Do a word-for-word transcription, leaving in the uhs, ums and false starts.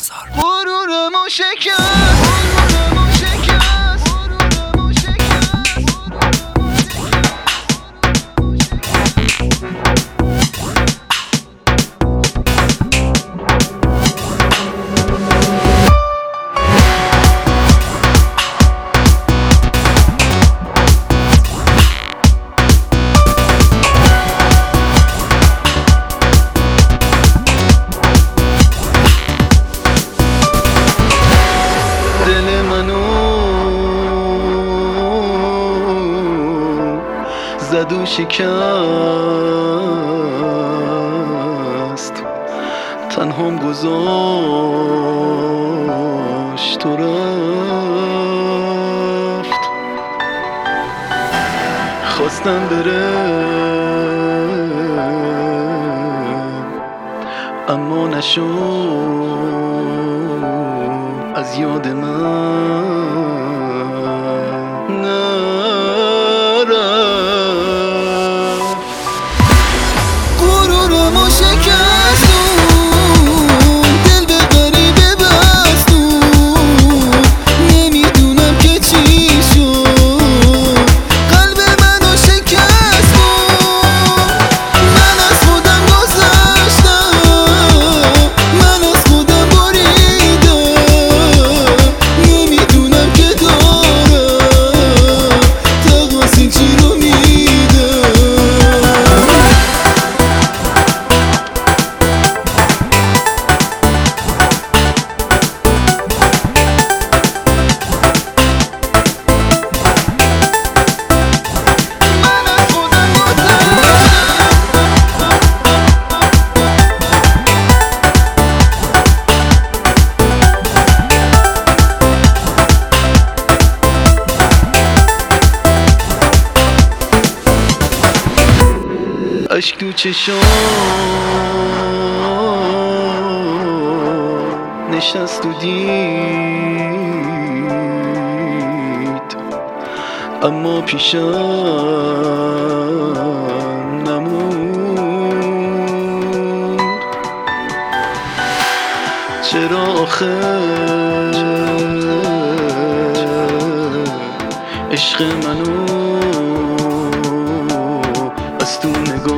نزار. غرورمو شکست، غرورمو شکست، غرورمو شکست. دل منو زد و شکست، تنهام گذاشت و رفت. خواستم بره اما نشد، از یاد من نرفت. غرورمو شکستون، دل به غریبه بستون، نمیدونم که چی شد، قلب منو شکستون. من از خودم گذشتم، من از خودم بریدم، نمیدونم که دارم تقواسین چی رو میدم. من از خودم اشک تو چشام نشست و دید، اما پیشم نموند. چرا آخه عشق منو از تو نگاه